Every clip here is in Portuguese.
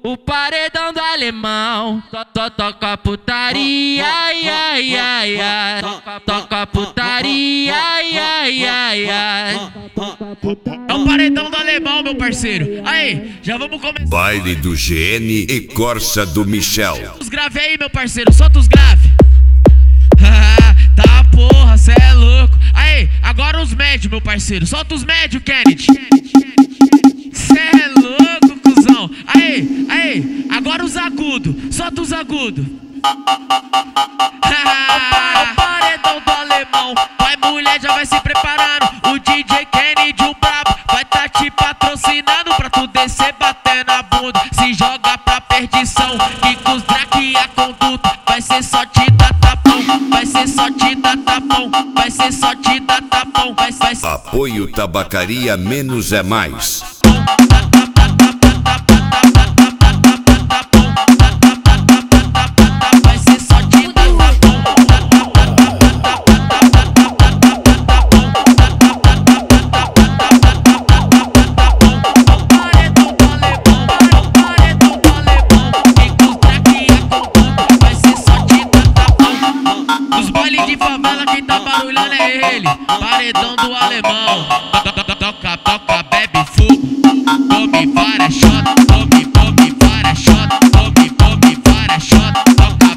O paredão do alemão toca putaria, ai, ai, ai, ai. Toca putaria, ai, ai, ai, ai. É o paredão do alemão, meu parceiro. Aí, já vamos começar. Baile do GN e Corsa do Michel. Os grave aí, meu parceiro, solta os grave. Tá porra, cê é louco. Aí, agora os médios, meu parceiro. Solta os médios, Kennedy. Cê é louco, cuzão. Aí, agora os agudos. Solta os agudos. O paredão do alemão. Vai, mulher, já vai se preparando. O DJ Kennedy, o brabo, vai tá te patrocinando pra tu descer batendo a bunda. Se joga pra perdição. E com os drag a conduta vai ser só te dar tapão. Vai ser só te dar tapão. Vai ser só te dar tapão. Vai. Apoio Tabacaria Menos é Mais. Quem tá barulhando é ele, paredão do alemão. Toca, bebe fogo, come várias shot, come várias shot, come várias shot. Toca,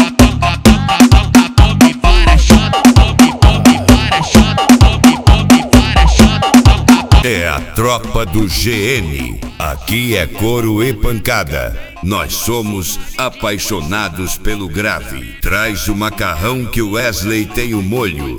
come várias shot, come várias shot, come várias shot. É a tropa do GN. Aqui é couro e pancada. Nós somos apaixonados pelo grave. Traz o macarrão que o Wesley tem o molho.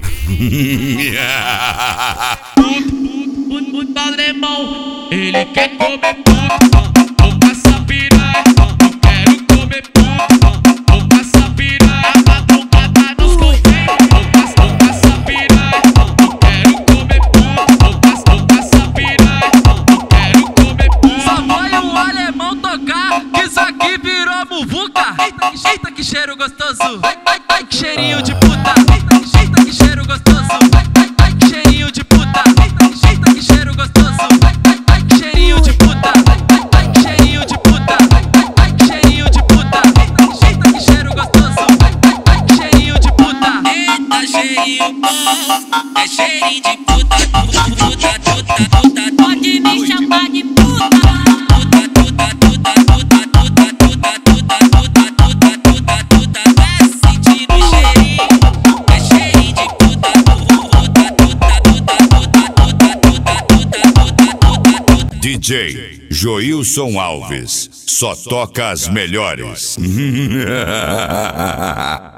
O alemão, ele quer comer puto. Vou passar piranha, eu quero comer puto. Vou passar piranha, madrugada nos convênios. Vou passar piranha, eu quero comer puto. Vou passar piranha, eu quero comer puto. Só foi o alemão tocar, que isso aqui virou muvuca. Eita que cheiro gostoso. Ai, que cheirinho de puta. Eita que cheiro gostoso. Ai, que cheirinho de puta. Eita que cheiro gostoso. Ai, que cheirinho de puta. Ai, que cheirinho de puta. Ai, que cheirinho de puta. Eita que cheiro gostoso. Ai, que cheirinho de puta. Eita cheirinho bom, é cheirinho de puta. Pode me chamar de puta. DJ Joilson Alves. Só toca as melhores.